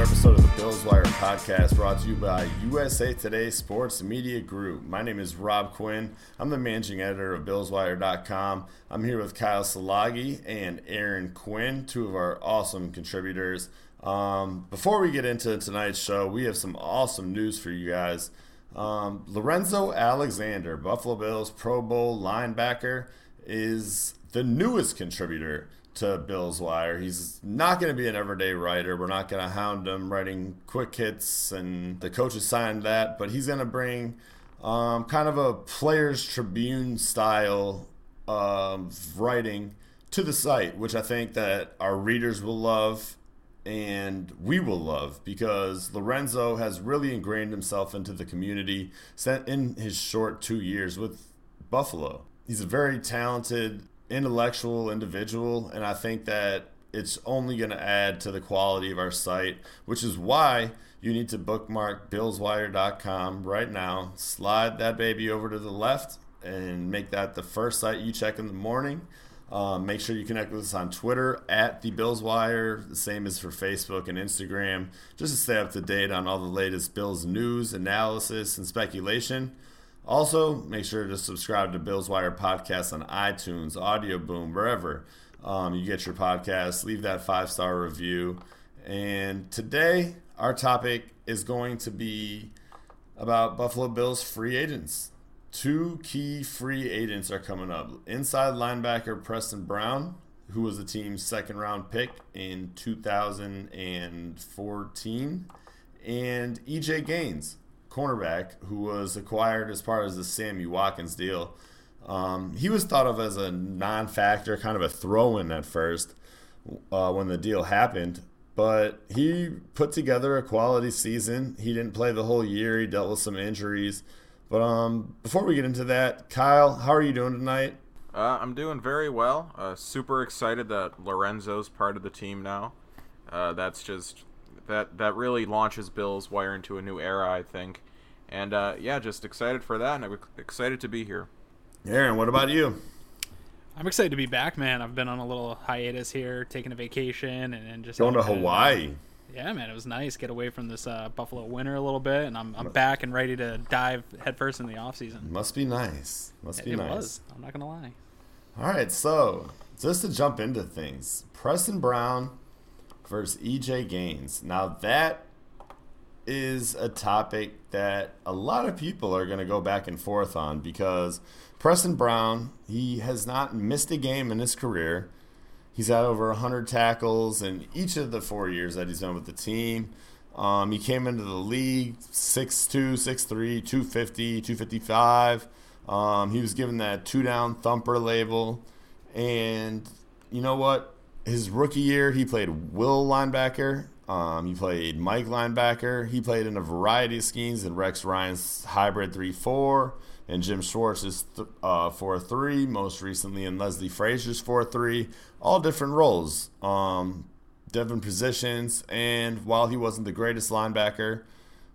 episode of the Bills Wire podcast brought to you by USA Today Sports Media Group. My name is Rob Quinn. I'm the managing editor of BillsWire.com. I'm here with Kyle Salagi and Aaron Quinn, two of our awesome contributors. Before we get into tonight's show, we have some awesome news for you guys. Lorenzo Alexander, Buffalo Bills Pro Bowl linebacker, is the newest contributor to Bills Wire. He's not going to be an everyday writer. We're not going to hound him writing quick hits, and the coaches signed that, but he's going to bring kind of a Players Tribune style of writing to the site, which I think that our readers will love and we will love, because Lorenzo has really ingrained himself into the community in his short 2 years with Buffalo. He's a very talented, intellectual individual, and I think that it's only going to add to the quality of our site, which is why you need to bookmark BillsWire.com right now. Slide that baby over to the left and make that the first site you check in the morning. Make sure you connect with us on Twitter at the Bills Wire. The same is for Facebook and Instagram, just to stay up to date on all the latest Bills news, analysis, and speculation. Also, make sure to subscribe to Bills Wire Podcast on iTunes, Audio Boom, wherever you get your podcasts. Leave that 5-star review. And today, our topic is going to be about Buffalo Bills free agents. 2 key free agents are coming up. Inside linebacker Preston Brown, who was the team's second-round pick in 2014, and E.J. Gaines, cornerback, who was acquired as part of the Sammy Watkins deal. He was thought of as a non-factor, kind of a throw-in at first when the deal happened, but he put together a quality season. He didn't play the whole year. He dealt with some injuries. But before we get into that, Kyle, how are you doing tonight? I'm doing very well. Super excited that Lorenzo's part of the team now. That's just that really launches Bills Wire into a new era, I think. And just excited for that, and I'm excited to be here. Aaron, what about you? I'm excited to be back, man. I've been on a little hiatus here, taking a vacation, and just going to Hawaii. Yeah, man, it was nice. Get away from this Buffalo winter a little bit, and I'm back and ready to dive headfirst in the off season. Must be nice. It was. I'm not gonna lie. All right, so just to jump into things, Preston Brown versus E.J. Gaines. Now that is a topic that a lot of people are going to go back and forth on, because Preston Brown, he has not missed a game in his career. He's had over 100 tackles in each of the 4 years that he's been with the team. He came into the league 6'2", 6'3", 250, 255. He was given that two-down thumper label. And you know what? His rookie year, he played will linebacker. He played Mike linebacker. He played in a variety of schemes in Rex Ryan's hybrid 3-4 and Jim Schwartz's 4-3, most recently in Leslie Frazier's 4-3. All different roles, different positions. And while he wasn't the greatest linebacker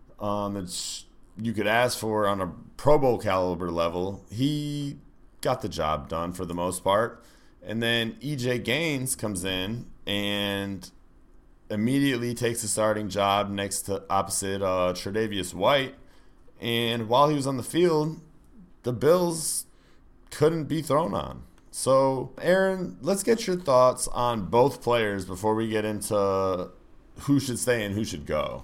that you could ask for on a Pro Bowl caliber level, he got the job done for the most part. And then E.J. Gaines comes in and immediately takes the starting job opposite Tre'Davious White. And while he was on the field, the Bills couldn't be thrown on. So, Aaron, let's get your thoughts on both players before we get into who should stay and who should go.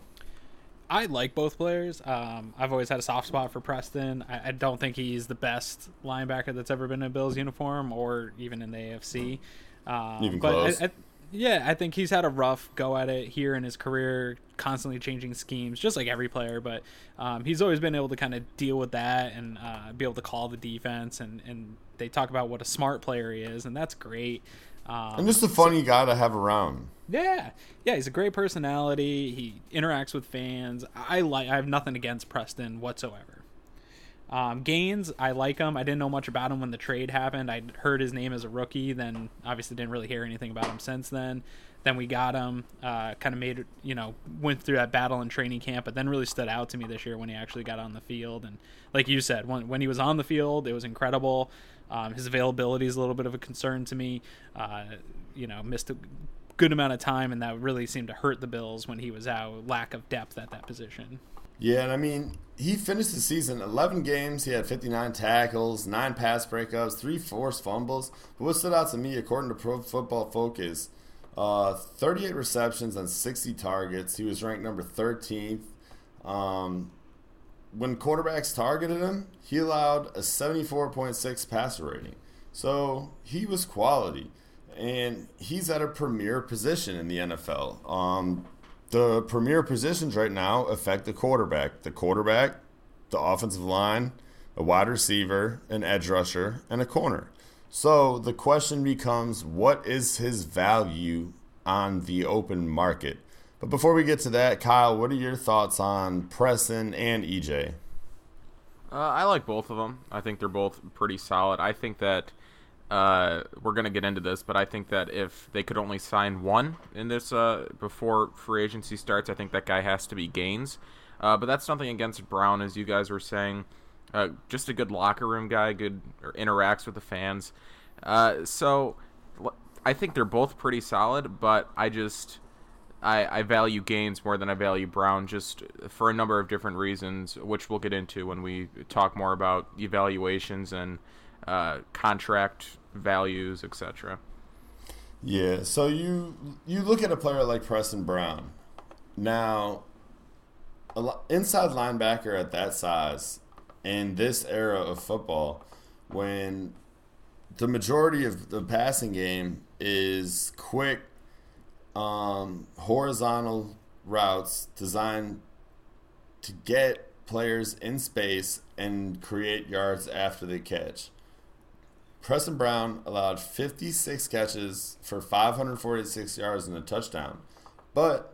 I like both players. I've always had a soft spot for Preston. I don't think he's the best linebacker that's ever been in a Bills uniform or even in the AFC. Even close. I think he's had a rough go at it here in his career, constantly changing schemes, just like every player. But he's always been able to kind of deal with that and be able to call the defense. And they talk about what a smart player he is, and that's great. And just a funny guy to have around. Yeah, he's a great personality. He interacts with fans. I have nothing against Preston whatsoever. Gaines, I like him. I didn't know much about him when the trade happened. I'd heard his name as a rookie, then obviously didn't really hear anything about him since then. Then we got him, kind of went through that battle in training camp, but then really stood out to me this year when he actually got on the field. And like you said, when he was on the field, it was incredible. His availability is a little bit of a concern to me. Missed good amount of time, and that really seemed to hurt the Bills when he was out. Lack of depth at that position. Yeah, and I mean, he finished the season 11 games. He had 59 tackles, 9 pass breakups, 3 forced fumbles. But what stood out to me, according to Pro Football Focus, 38 receptions on 60 targets. He was ranked number 13th. When quarterbacks targeted him, he allowed a 74.6 passer rating. So he was quality. And he's at a premier position in the NFL. The premier positions right now affect the quarterback, the offensive line, a wide receiver, an edge rusher, and a corner. So the question becomes, what is his value on the open market? But before we get to that, Kyle, what are your thoughts on Preston and EJ? I like both of them. I think they're both pretty solid. I think that we're going to get into this, but I think that if they could only sign one in this before free agency starts, I think that guy has to be Gaines. But that's nothing against Brown, as you guys were saying. Just a good locker room guy, interacts with the fans. So I think they're both pretty solid, but I value Gaines more than I value Brown, just for a number of different reasons, which we'll get into when we talk more about evaluations and contract values, etc. Yeah, so you look at a player like Preston Brown. Now, inside linebacker at that size in this era of football, when the majority of the passing game is quick, horizontal routes designed to get players in space and create yards after the catch. Preston Brown allowed 56 catches for 546 yards and a touchdown, but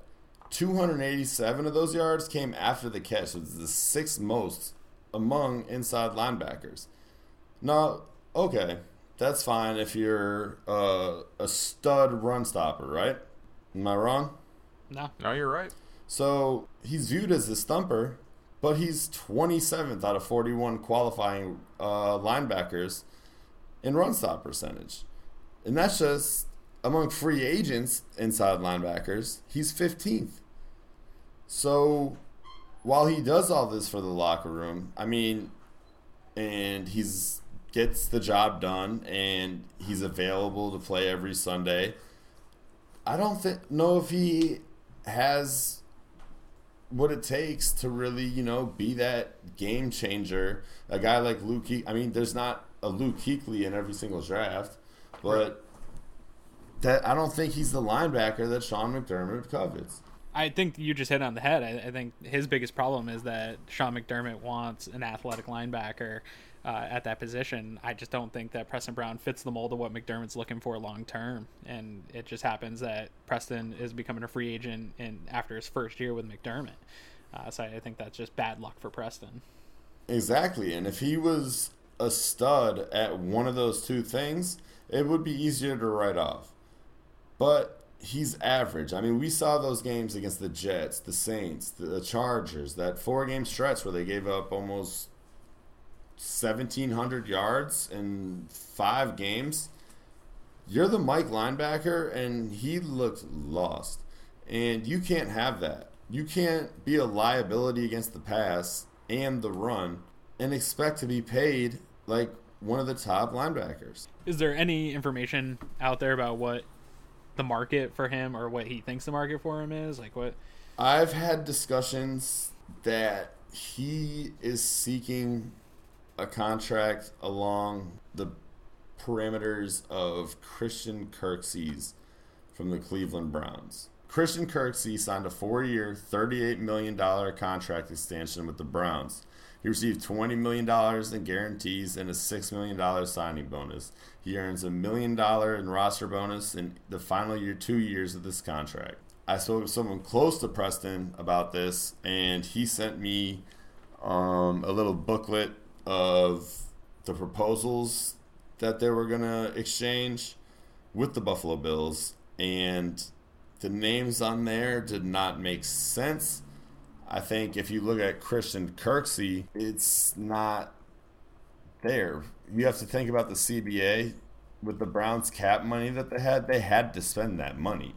287 of those yards came after the catch, which is the sixth most among inside linebackers. Now, okay, that's fine if you're a stud run stopper, right? Am I wrong? No, you're right. So he's viewed as a stumper, but he's 27th out of 41 qualifying linebackers in run stop percentage. And that's just among free agents inside linebackers, he's 15th. So while he does all this for the locker room, I mean, and he's gets the job done and he's available to play every Sunday, I don't know if he has what it takes to really, be that game changer. A guy like Luke there's not a Luke Kuechly in every single draft, but that I don't think he's the linebacker that Sean McDermott covets. I think you just hit on the head. I think his biggest problem is that Sean McDermott wants an athletic linebacker at that position. I just don't think that Preston Brown fits the mold of what McDermott's looking for long term, and it just happens that Preston is becoming a free agent after his first year with McDermott. So I think that's just bad luck for Preston. Exactly, and if he was a stud at one of those two things, it would be easier to write off. But he's average. I mean, we saw those games against the Jets, the Saints, the Chargers, that 4-game stretch where they gave up almost 1,700 yards in 5 games. You're the Mike linebacker, and he looked lost. And you can't have that. You can't be a liability against the pass and the run and expect to be paid like one of the top linebackers. Is there any information out there about what the market for him or what he thinks the market for him is? Like what? I've had discussions that he is seeking a contract along the parameters of Christian Kirksey's from the Cleveland Browns. Christian Kirksey signed a 4-year, $38 million contract extension with the Browns. He received $20 million in guarantees and a $6 million signing bonus. He earns $1 million in roster bonus in the final 2 years of this contract. I spoke with someone close to Preston about this, and he sent me a little booklet of the proposals that they were going to exchange with the Buffalo Bills, and the names on there did not make sense. I think if you look at Christian Kirksey, it's not there. You have to think about the CBA with the Browns cap money that they had to spend that money.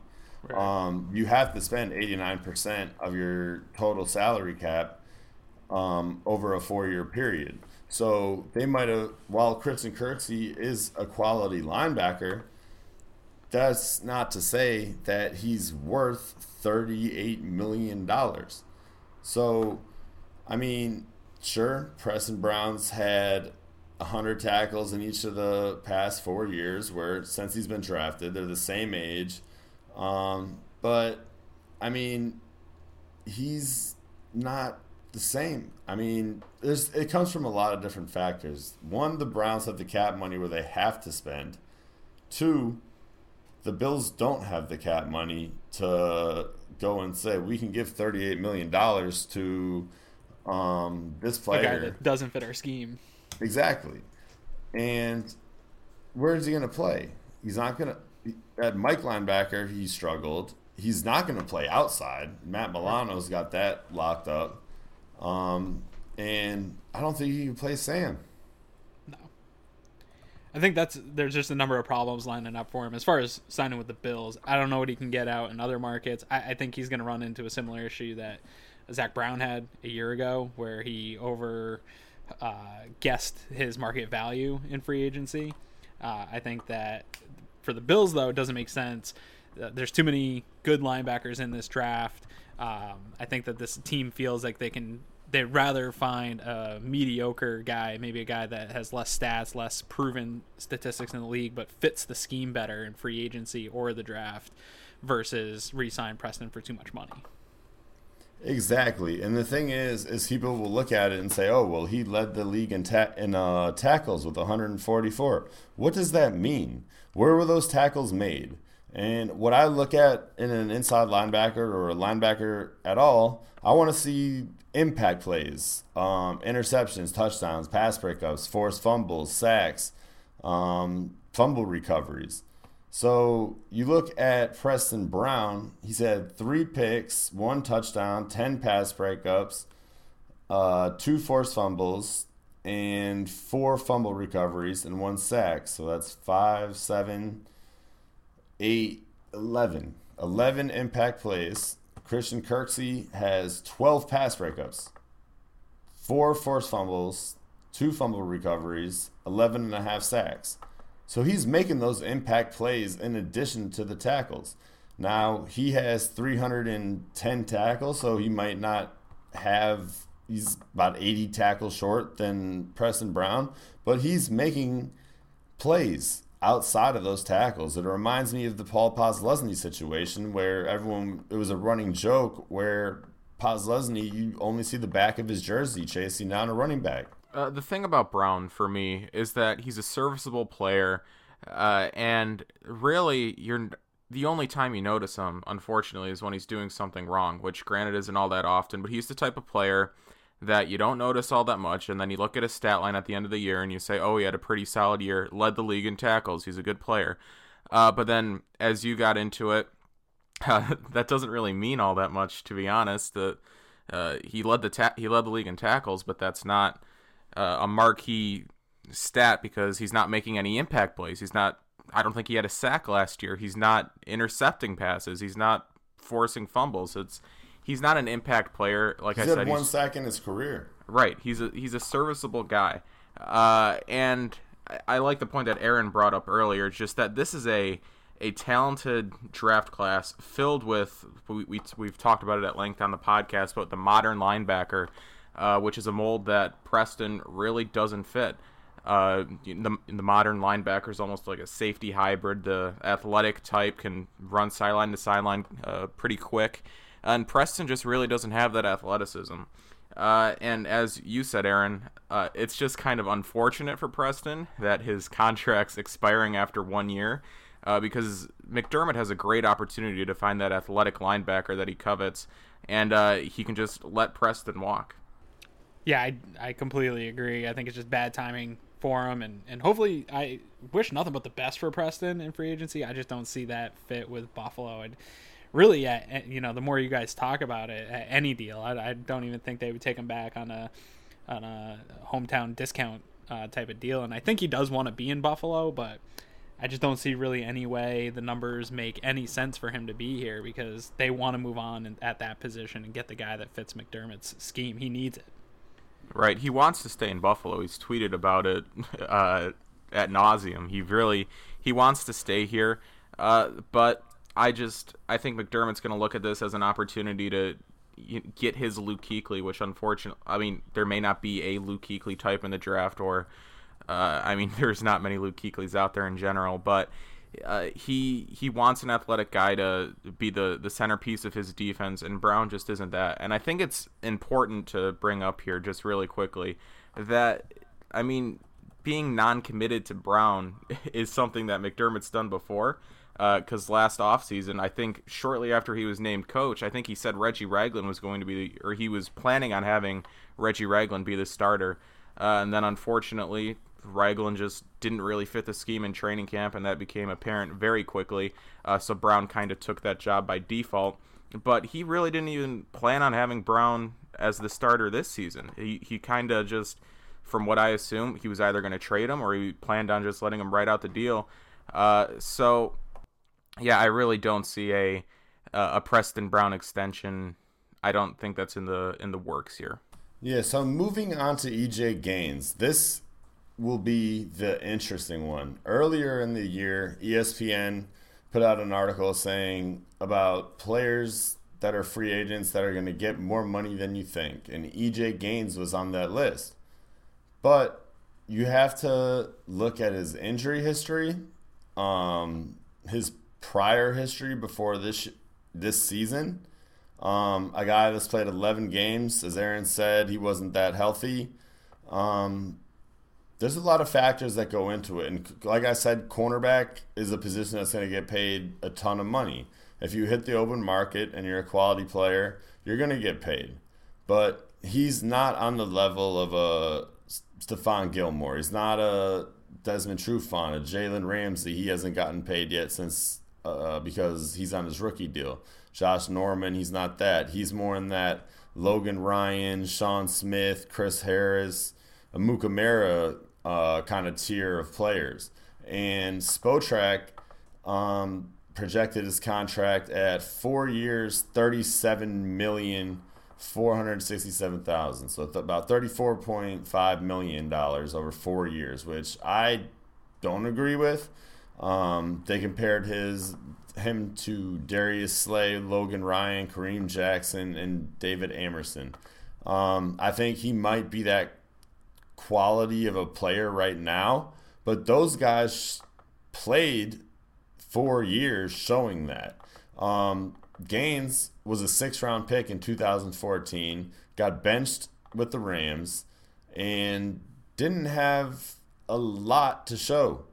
Right. You have to spend 89% of your total salary cap over a 4-year period. So they might have, while Christian Kirksey is a quality linebacker, that's not to say that he's worth $38 million. So, I mean, sure, Preston Brown's had 100 tackles in each of the past 4 years, where since he's been drafted, they're the same age. But, I mean, he's not the same. I mean, it comes from a lot of different factors. One, the Browns have the cap money where they have to spend. Two, the Bills don't have the cap money to go and say we can give $38 million to this A guy player. that doesn't fit our scheme. Exactly. And where is he going to play? He's not going to. At Mike linebacker, he struggled. He's not going to play outside. Matt Milano's got that locked up. And I don't think he can play Sam. No. I think there's just a number of problems lining up for him. As far as signing with the Bills, I don't know what he can get out in other markets. I think he's going to run into a similar issue that Zach Brown had a year ago, where he guessed his market value in free agency. I think that for the Bills, though, it doesn't make sense. There's too many good linebackers in this draft. I think that this team feels like they'd rather find a mediocre guy, maybe a guy that has less stats, less proven statistics in the league, but fits the scheme better in free agency or the draft, versus re-sign Preston for too much money. Exactly. And the thing is people will look at it and say, oh, well, he led the league in tackles with 144. What does that mean? Where were those tackles made? And what I look at in an inside linebacker or a linebacker at all, I want to see impact plays, interceptions, touchdowns, pass breakups, forced fumbles, sacks, fumble recoveries. So you look at Preston Brown, he's had 3 picks, 1 touchdown, 10 pass breakups, 2 forced fumbles, and 4 fumble recoveries and 1 sack. So that's 5, 7, 8, 11. 11 impact plays. Christian Kirksey has 12 pass breakups, 4 forced fumbles, 2 fumble recoveries, 11 and a half sacks. So he's making those impact plays in addition to the tackles. Now, he has 310 tackles, so he might not have, he's about 80 tackles short than Preston Brown, but he's making plays outside of those tackles. It reminds me of the Paul Posluszny situation, where it was a running joke where Posluszny, you only see the back of his jersey chasing down a running back. The thing about Brown for me is that he's a serviceable player, and really, the only time you notice him, unfortunately, is when he's doing something wrong, which granted isn't all that often, but he's the type of player that you don't notice all that much, and then you look at his stat line at the end of the year and you say, oh, he had a pretty solid year, led the league in tackles, he's a good player. But then as you got into it, that doesn't really mean all that much, to be honest. He led the league in tackles, but that's not a marquee stat because he's not making any impact plays. I don't think he had a sack last year. He's not intercepting passes. He's not forcing fumbles. He's not an impact player. Like I said, he's had 1 sack in his career. Right. He's a serviceable guy. And I like the point that Aaron brought up earlier, just that this is a talented draft class filled with, we've talked about it at length on the podcast, but the modern linebacker, which is a mold that Preston really doesn't fit. The modern linebacker is almost like a safety hybrid. The athletic type can run sideline to sideline pretty quick. And Preston just really doesn't have that athleticism. And as you said, Aaron, it's just kind of unfortunate for Preston that his contract's expiring after 1 year, because McDermott has a great opportunity to find that athletic linebacker that he covets, and he can just let Preston walk. Yeah, I completely agree. I think it's just bad timing for him, and hopefully, I wish nothing but the best for Preston in free agency. I just don't see that fit with Buffalo. And really, the more you guys talk about it, any deal, I don't even think they would take him back on a hometown discount type of deal. And I think he does want to be in Buffalo, but I just don't see really any way the numbers make any sense for him to be here, because they want to move on at that position and get the guy that fits McDermott's scheme. He needs it. Right. He wants to stay in Buffalo. He's tweeted about it at nauseum. He wants to stay here. But I think McDermott's going to look at this as an opportunity to get his Luke Kuechly, which unfortunately, I mean, there may not be a Luke Kuechly type in the draft, or there's not many Luke Kuechlys out there in general, but he wants an athletic guy to be the centerpiece of his defense, and Brown just isn't that. And I think it's important to bring up here just really quickly that, being non-committed to Brown is something that McDermott's done before, because last offseason, I think shortly after he was named coach, I think he said Reggie Ragland was going to be, or he was planning on having Reggie Ragland be the starter, and then unfortunately Ragland just didn't really fit the scheme in training camp, and that became apparent very quickly. So Brown kind of took that job by default. But he really didn't even plan on having Brown as the starter this season. He kind of just, from what I assume, he was either going to trade him or he planned on just letting him ride out the deal. So yeah, I really don't see a Preston Brown extension. I don't think that's in the works here. Yeah, so moving on to EJ Gaines. This will be the interesting one. Earlier in the year, ESPN put out an article saying about players that are free agents that are going to get more money than you think, and EJ Gaines was on that list. But you have to look at his injury history, his prior history before this season. A guy that's played 11 games, as Aaron said, he wasn't that healthy. There's a lot of factors that go into it. And like I said, cornerback is a position that's going to get paid a ton of money. If you hit the open market and you're a quality player, you're going to get paid. But he's not on the level of a Stephon Gilmore. He's not a Desmond Trufant, a Jalen Ramsey. He hasn't gotten paid yet since because he's on his rookie deal. Josh Norman, he's not that. He's more in that Logan Ryan, Sean Smith, Chris Harris, Amukamara kind of tier of players. And Spotrac projected his contract at 4 years, $37,467,000. So it's about $34.5 million over 4 years, which I don't agree with. They compared him to Darius Slay, Logan Ryan, Kareem Jackson, and David Amerson. I think he might be that quality of a player right now, but those guys played 4 years showing that. Gaines was a 6th-round pick in 2014, got benched with the Rams, and didn't have a lot to show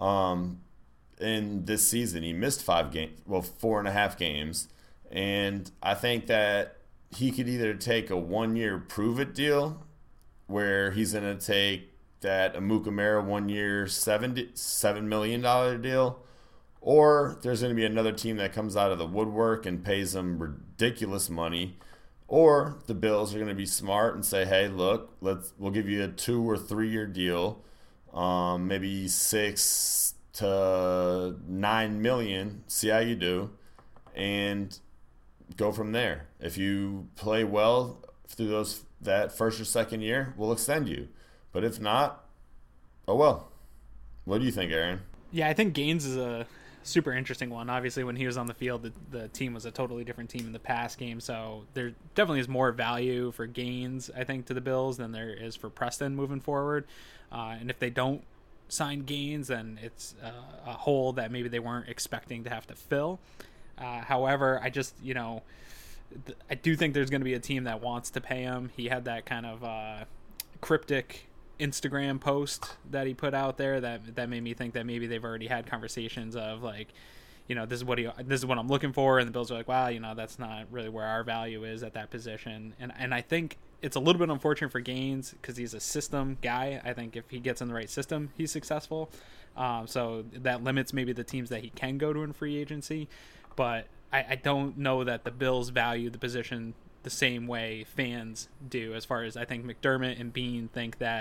in this season. He missed 4.5 games, and I think that he could either take a 1-year prove-it deal where he's going to take that Amukamara 1 year, $7 million deal, or there's going to be another team that comes out of the woodwork and pays him ridiculous money, or the Bills are going to be smart and say, hey, look, we'll give you a 2 or 3 year deal, maybe $6 to $9 million, see how you do, and go from there. If you play well through that first or second year, we'll extend you. But if not, oh well. What do you think, Aaron? Yeah, I think Gaines is a super interesting one. Obviously, when he was on the field, the team was a totally different team in the past game, so there definitely is more value for Gaines, I think, to the Bills than there is for Preston moving forward. And if they don't sign Gaines, then it's a hole that maybe they weren't expecting to have to fill. However, I do think there's going to be a team that wants to pay him. He had that kind of cryptic Instagram post that he put out there that made me think that maybe they've already had conversations of like, this is what I'm looking for, and the Bills are like, wow, that's not really where our value is at that position. And I think it's a little bit unfortunate for Gaines because he's a system guy. I think if he gets in the right system, he's successful. So that limits maybe the teams that he can go to in free agency. But I don't know that the Bills value the position the same way fans do, as far as I think McDermott and Beane think that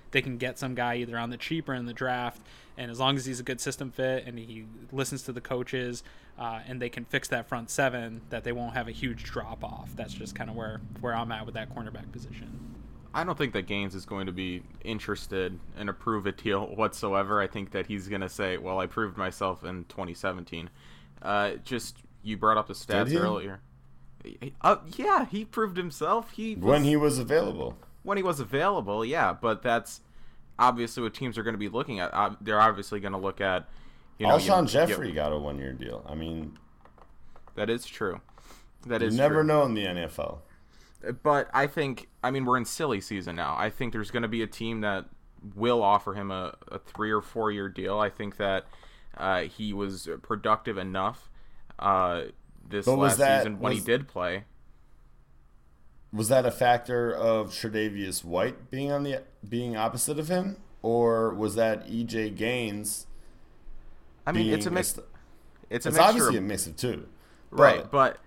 they can get some guy either on the cheaper in the draft, and as long as he's a good system fit and he listens to the coaches, and they can fix that front seven, that they won't have a huge drop off. That's just kind of where I'm at with that cornerback position. I don't think that Gaines is going to be interested in a prove-it deal whatsoever. I think that he's going to say, well, I proved myself in 2017. You brought up the stats earlier. Yeah, he proved himself. When he was available. When he was available, yeah. But that's obviously what teams are going to be looking at. They're obviously going to look at... Alshon Jeffrey got a 1-year deal. I mean... That is true. You never know in the NFL. But I think, we're in silly season now. I think there's going to be a team that will offer him a 3 or 4 year deal. I think that he was productive enough this last season when he did play. Was that a factor of Tre'Davious White being opposite of him, or was that EJ Gaines? It's a mix. It's obviously a mix of two, right? But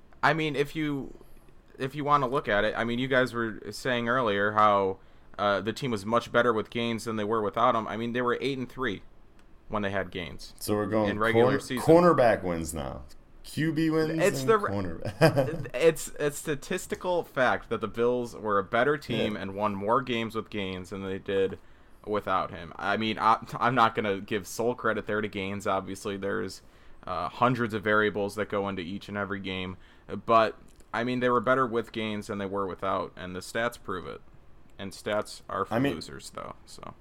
if you want to look at it, you guys were saying earlier how the team was much better with Gaines than they were without him. They were 8-3 when they had Gaines. So we're going in regular season. Cornerback wins now. QB wins. It's a statistical fact that the Bills were a better team and won more games with Gaines than they did without him. I'm not going to give sole credit there to Gaines. Obviously, there's hundreds of variables that go into each and every game, but they were better with Gaines than they were without, and the stats prove it. And stats are for losers, though. So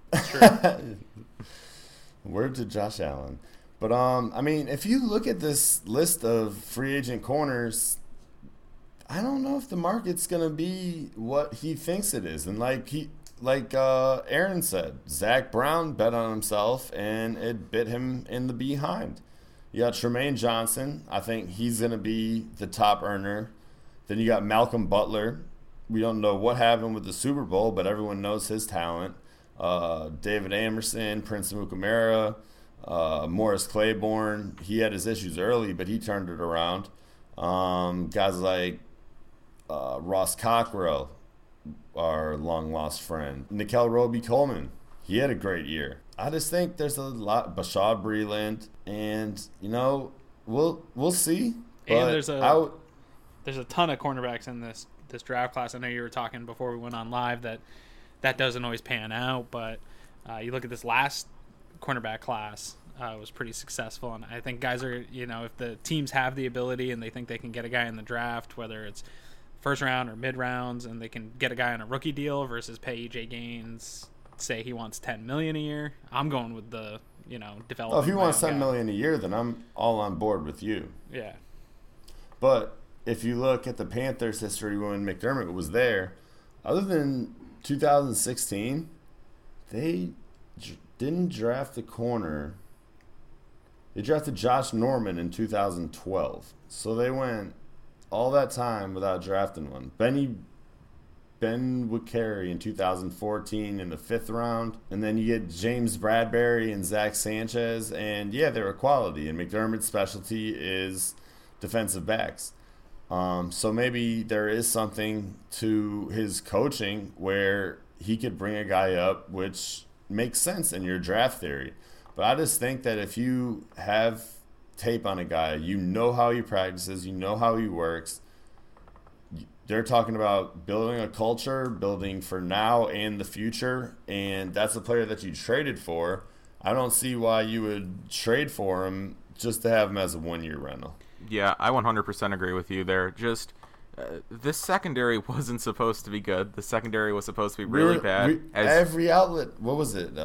word to Josh Allen. But if you look at this list of free agent corners, I don't know if the market's gonna be what he thinks it is. And like Aaron said, Zach Brown bet on himself, and it bit him in the behind. You got Tremaine Johnson. I think he's gonna be the top earner. Then you got Malcolm Butler. We don't know what happened with the Super Bowl, but everyone knows his talent. David Amerson, Prince Amukamara, Morris Claiborne. He had his issues early, but he turned it around. Guys like Ross Cockrell, our long-lost friend. Nickel Roby-Coleman. He had a great year. I just think there's a lot. Bashaud Breeland. And, we'll see. And there's a ton of cornerbacks in this draft class. I know you were talking before we went on live that doesn't always pan out, but you look at this last cornerback class, was pretty successful, and I think guys are, if the teams have the ability and they think they can get a guy in the draft, whether it's first round or mid rounds, and they can get a guy on a rookie deal versus pay EJ Gaines, say he wants $10 million a year, I'm going with the development. If he wants $10 million a year, then I'm all on board with you. Yeah, but if you look at the Panthers' history when McDermott was there, other than 2016, they didn't draft the corner. They drafted Josh Norman in 2012. So they went all that time without drafting one. Ben Wicari in 2014 in the 5th round. And then you get James Bradbury and Zach Sanchez. And, they were quality. And McDermott's specialty is defensive backs. So maybe there is something to his coaching where he could bring a guy up, which makes sense in your draft theory. But I just think that if you have tape on a guy, you know how he practices, you know how he works. They're talking about building a culture, building for now and the future, and that's a player that you traded for. I don't see why you would trade for him just to have him as a 1-year rental. Yeah, I 100% agree with you there. Just this secondary wasn't supposed to be good. The secondary was supposed to be really bad. Every outlet, what was it?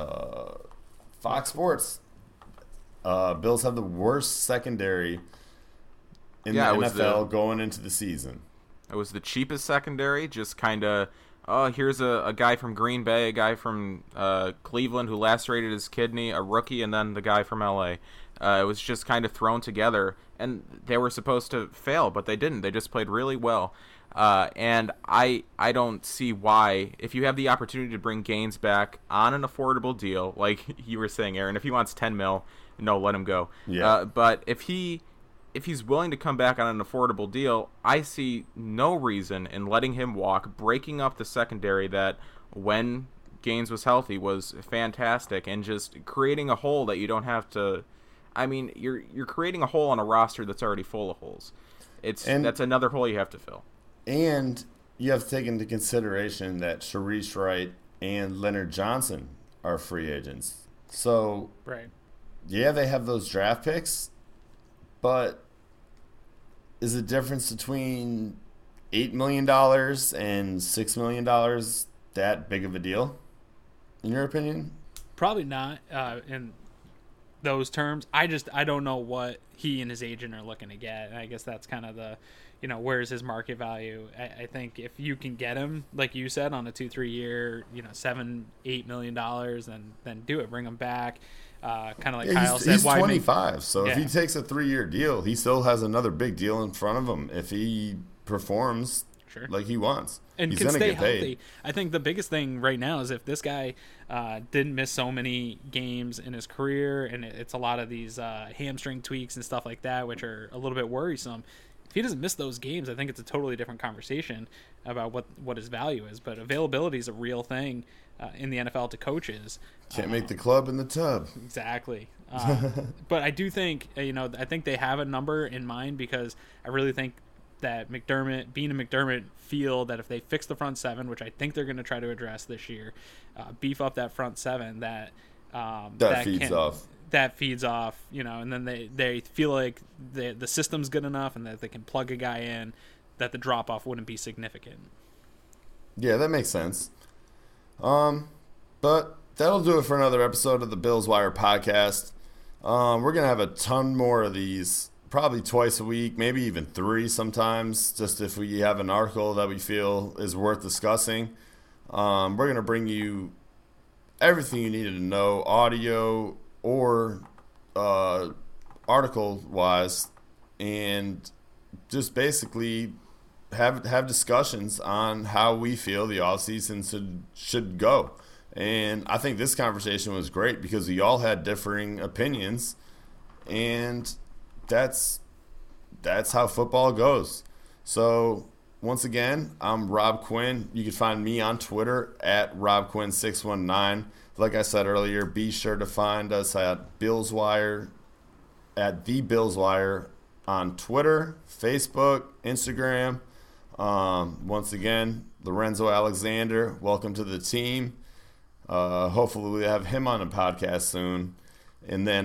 Fox Sports. Bills have the worst secondary in the NFL going into the season. It was the cheapest secondary, just kind of, here's a guy from Green Bay, a guy from Cleveland who lacerated his kidney, a rookie, and then the guy from L.A. It was just kind of thrown together, and they were supposed to fail, but they didn't. They just played really well. And I don't see why, if you have the opportunity to bring Gaines back on an affordable deal, like you were saying, Aaron, if he wants $10 million, no, let him go. Yeah. But if he's willing to come back on an affordable deal, I see no reason in letting him walk, breaking up the secondary that when Gaines was healthy was fantastic, and just creating a hole that you don't have to. I mean, you're creating a hole on a roster that's already full of holes. That's another hole you have to fill. And you have to take into consideration that Sharice Wright and Leonard Johnson are free agents. So, right. Yeah, they have those draft picks, but is the difference between $8 million and $6 million that big of a deal, in your opinion? Probably not in those terms. I don't know what he and his agent are looking to get. And I guess that's kind of the, where's his market value? I think if you can get him, like you said, on a 2-3 year, $7-8 million, then do it. Bring him back. Kind of like Kyle said. He's 25, so if he takes a 3-year deal, he still has another big deal in front of him. If he performs like he wants, and he's can stay healthy. Paid. I think the biggest thing right now is if this guy didn't miss so many games in his career, and it's a lot of these hamstring tweaks and stuff like that, which are a little bit worrisome. If he doesn't miss those games, I think it's a totally different conversation about what his value is. But availability is a real thing in the NFL to coaches. Can't make the club in the tub. Exactly. But I do think, I think they have a number in mind, because I really think that Bean and McDermott feel that if they fix the front seven, which I think they're going to try to address this year, beef up that front seven, that feeds off, and then they feel like the system's good enough and that they can plug a guy in, that the drop off wouldn't be significant. Yeah, that makes sense. But that'll do it for another episode of the Bills Wire podcast. We're going to have a ton more of these, probably twice a week, maybe even 3 sometimes, just if we have an article that we feel is worth discussing. We're going to bring you everything you needed to know, audio or article-wise, and just basically have discussions on how we feel the offseason should go. And I think this conversation was great because we all had differing opinions, and that's how football goes. So once again, I'm Rob Quinn. You can find me on Twitter at RobQuinn619. Like I said earlier, be sure to find us at BillsWire, at The BillsWire on Twitter, Facebook, Instagram. Once again, Lorenzo Alexander, welcome to the team. Hopefully we'll have him on the podcast soon. And then,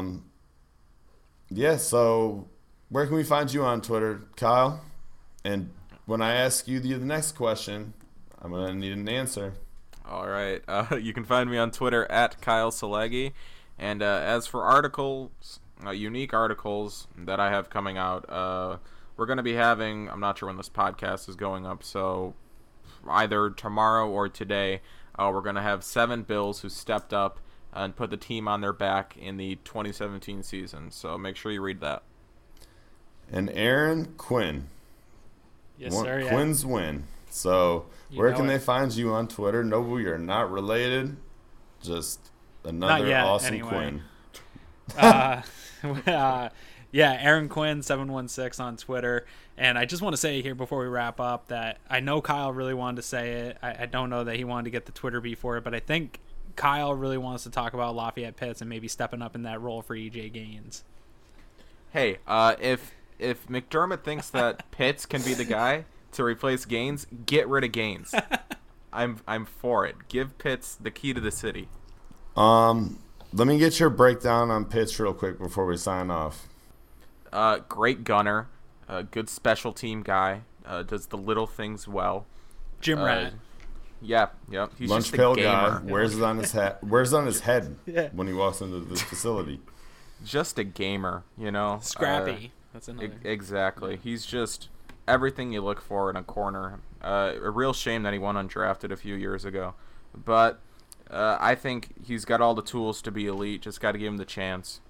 so where can we find you on Twitter, Kyle? And when I ask you the next question, I'm going to need an answer. All right. You can find me on Twitter at Kyle Salagi. And as for articles, unique articles that I have coming out, we're going to be having, I'm not sure when this podcast is going up, so either tomorrow or today, we're going to have 7 Bills who stepped up and put the team on their back in the 2017 season. So make sure you read that. And Aaron Quinn. Yes, sir. Quinn's win. So where can they find you on Twitter? No, we are not related. Just another awesome anyway. Quinn. Aaron Quinn 716 on Twitter. And I just want to say here before we wrap up that I know Kyle really wanted to say it. I don't know that he wanted to get the Twitter beef for it, but I think Kyle really wants to talk about Lafayette Pitts and maybe stepping up in that role for EJ Gaines. Hey, if McDermott thinks that Pitts can be the guy to replace Gaines, get rid of Gaines. I'm for it. Give Pitts the key to the city. Let me get your breakdown on Pitts real quick before we sign off. Great gunner, good special team guy, does the little things well. Gym rat. Yeah. He's lunch just a pail gamer. guy. Wears it on his hat. Wears it on his head when he walks into the facility. Just a gamer, Scrappy. That's another. Exactly. He's just everything you look for in a corner. A real shame that he went undrafted a few years ago, but I think he's got all the tools to be elite. Just got to give him the chance.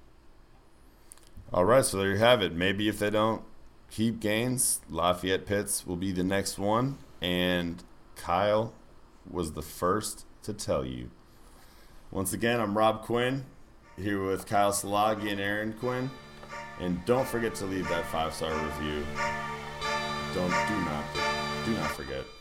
All right, so there you have it. Maybe if they don't keep Gaines, Lafayette Pitts will be the next one, and Kyle was the first to tell you. Once again, I'm Rob Quinn, here with Kyle Salagi and Aaron Quinn, and don't forget to leave that 5-star review. Do not forget.